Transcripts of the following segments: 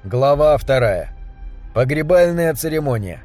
Глава 2. Погребальная церемония.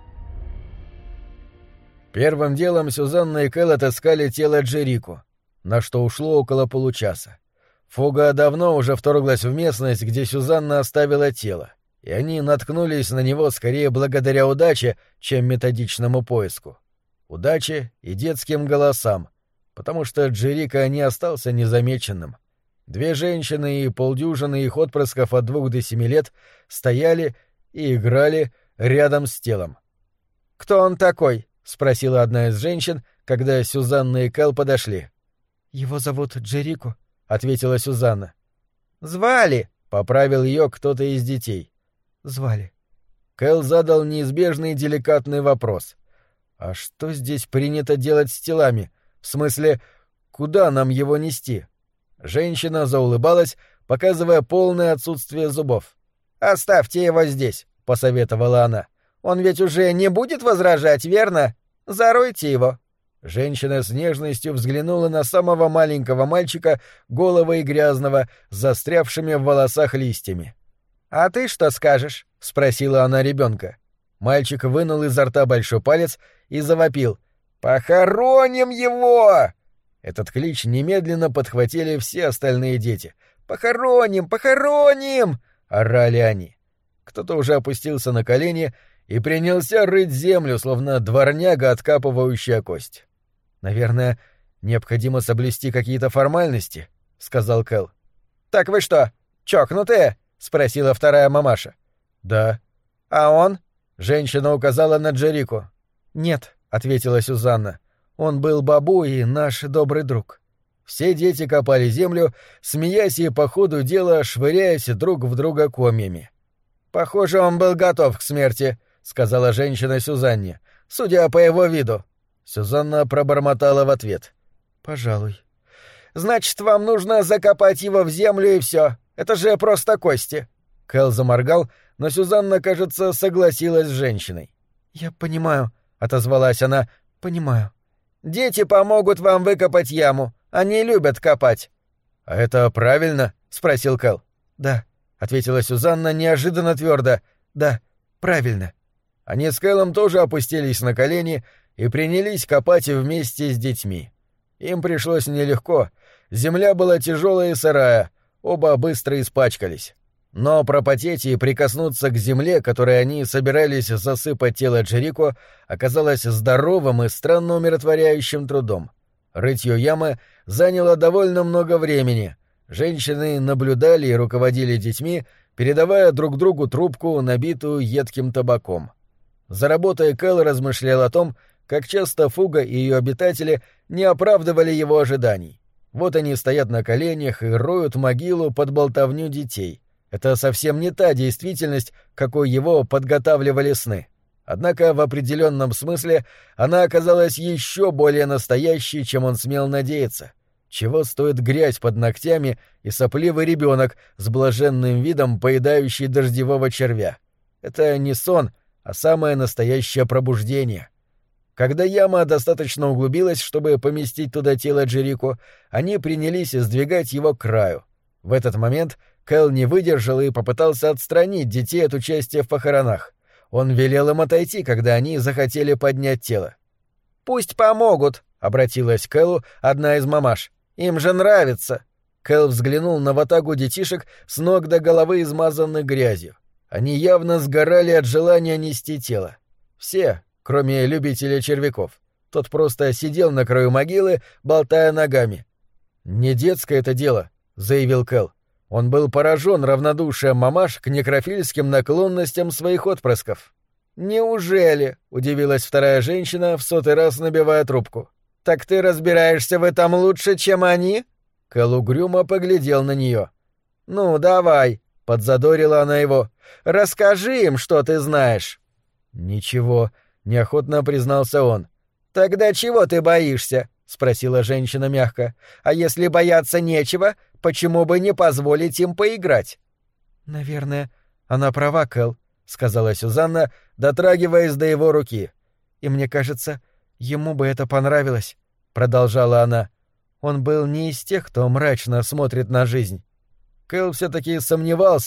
Первым делом Сюзанна и Кэл отыскали тело Джерико, на что ушло около получаса. Фуга давно уже вторглась в местность, где Сюзанна оставила тело, и они наткнулись на него скорее благодаря удаче, чем методичному поиску. Удаче и детским голосам, потому что Джерико не остался незамеченным. 2 женщины и полдюжины их отпрысков от 2 до 7 лет стояли и играли рядом с телом. «Кто он такой?» — спросила одна из женщин, когда Сюзанна и Кэл подошли. «Его зовут Джерико», — ответила Сюзанна. «Звали», — поправил ее кто-то из детей. «Звали». Кэл задал неизбежный деликатный вопрос. «А что здесь принято делать с телами? В смысле, куда нам его нести?» Женщина заулыбалась, показывая полное отсутствие зубов. «Оставьте его здесь», — посоветовала она. «Он ведь уже не будет возражать, верно? Заройте его». Женщина с нежностью взглянула на самого маленького мальчика, голого и грязного, с застрявшими в волосах листьями. «А ты что скажешь?» — спросила она ребенка. Мальчик вынул изо рта большой палец и завопил. «Похороним его!» Этот клич немедленно подхватили все остальные дети. «Похороним! Похороним!» — орали они. Кто-то уже опустился на колени и принялся рыть землю, словно дворняга, откапывающая кость. «Наверное, необходимо соблюсти какие-то формальности», — сказал Кэл. «Так вы что, чокнутые?» — спросила вторая мамаша. «Да». «А он?» — женщина указала на Джерико. «Нет», — ответила Сюзанна. «Он был бабу и наш добрый друг». Все дети копали землю, смеясь и по ходу дела швыряясь друг в друга комьями. «Похоже, он был готов к смерти», — сказала женщина Сюзанне, — «судя по его виду». Сюзанна пробормотала в ответ. «Пожалуй». «Значит, вам нужно закопать его в землю и все. Это же просто кости». Кэл заморгал, но Сюзанна, кажется, согласилась с женщиной. «Я понимаю», — отозвалась она, — «понимаю». «Дети помогут вам выкопать яму. Они любят копать». «А это правильно?» — спросил Кэл. «Да», — ответила Сюзанна неожиданно твердо. «Да, правильно». Они с Кэлом тоже опустились на колени и принялись копать вместе с детьми. Им пришлось нелегко. Земля была тяжелая и сырая, оба быстро испачкались. Но пропотеть и прикоснуться к земле, которой они собирались засыпать тело Джерико, оказалось здоровым и странно умиротворяющим трудом. Рытье ямы заняло довольно много времени. Женщины наблюдали и руководили детьми, передавая друг другу трубку, набитую едким табаком. За работой Кэл размышлял о том, как часто Фуга и ее обитатели не оправдывали его ожиданий. Вот они стоят на коленях и роют могилу под болтовню детей. Это совсем не та действительность, какой его подготавливали сны. Однако в определенном смысле она оказалась еще более настоящей, чем он смел надеяться. Чего стоит грязь под ногтями и сопливый ребенок с блаженным видом, поедающий дождевого червя. Это не сон, а самое настоящее пробуждение. Когда яма достаточно углубилась, чтобы поместить туда тело Джерико, они принялись сдвигать его к краю. В этот момент Кэл не выдержал и попытался отстранить детей от участия в похоронах. Он велел им отойти, когда они захотели поднять тело. «Пусть помогут», — обратилась к Кэлу одна из мамаш. «Им же нравится». Кэл взглянул на ватагу детишек с ног до головы, измазанных грязью. Они явно сгорали от желания нести тело. Все, кроме любителя червяков. Тот просто сидел на краю могилы, болтая ногами. «Не детское это дело», — заявил Кэл. Он был поражен равнодушием мамаш к некрофильским наклонностям своих отпрысков. «Неужели?» — удивилась вторая женщина, в 100-й раз набивая трубку. «Так ты разбираешься в этом лучше, чем они?» Кэл угрюмо поглядел на нее. «Ну, давай», — подзадорила она его. «Расскажи им, что ты знаешь». «Ничего», — неохотно признался он. «Тогда чего ты боишься?» — спросила женщина мягко. «А если бояться нечего, почему бы не позволить им поиграть?» «Наверное, она права, Кэл», — сказала Сюзанна, дотрагиваясь до его руки. «И мне кажется, ему бы это понравилось», — продолжала она. «Он был не из тех, кто мрачно смотрит на жизнь». Кэл все-таки сомневался,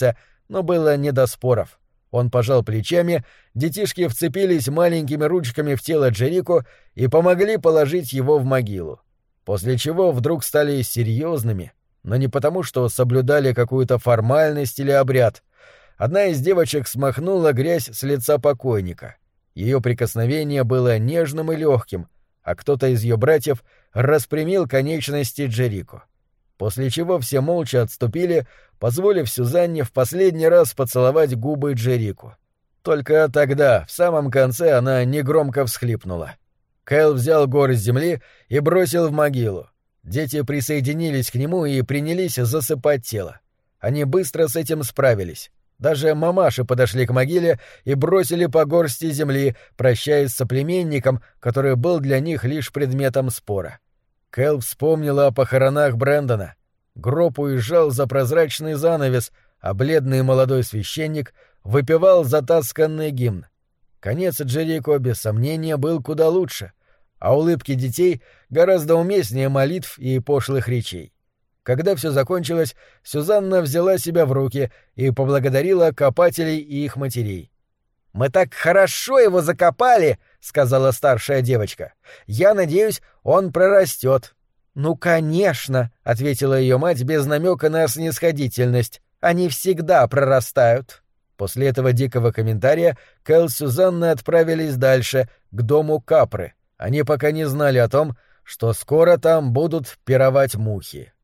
но было не до споров. Он пожал плечами, детишки вцепились маленькими ручками в тело Джерико и помогли положить его в могилу. После чего вдруг стали серьезными, но не потому, что соблюдали какую-то формальность или обряд. Одна из девочек смахнула грязь с лица покойника. Ее прикосновение было нежным и легким, а кто-то из ее братьев распрямил конечности Джерико. После чего все молча отступили, позволив Сюзанне в последний раз поцеловать губы Джерико. Только тогда, в самом конце, она негромко всхлипнула. Кэл взял горсть земли и бросил в могилу. Дети присоединились к нему и принялись засыпать тело. Они быстро с этим справились. Даже мамаши подошли к могиле и бросили по горсти земли, прощаясь с соплеменником, который был для них лишь предметом спора. Кэл вспомнила о похоронах Брэндона. Гроб уезжал за прозрачный занавес, а бледный молодой священник выпевал затасканный гимн. Конец Джерико, без сомнения, был куда лучше, а улыбки детей гораздо уместнее молитв и пошлых речей. Когда все закончилось, Сюзанна взяла себя в руки и поблагодарила копателей и их матерей. «Мы так хорошо его закопали!» — сказала старшая девочка. «Я надеюсь, он прорастет». «Ну, конечно!» — ответила ее мать без намека на снисходительность. «Они всегда прорастают». После этого дикого комментария Кэл и Сюзанна отправились дальше, к дому Капры. Они пока не знали о том, что скоро там будут пировать мухи.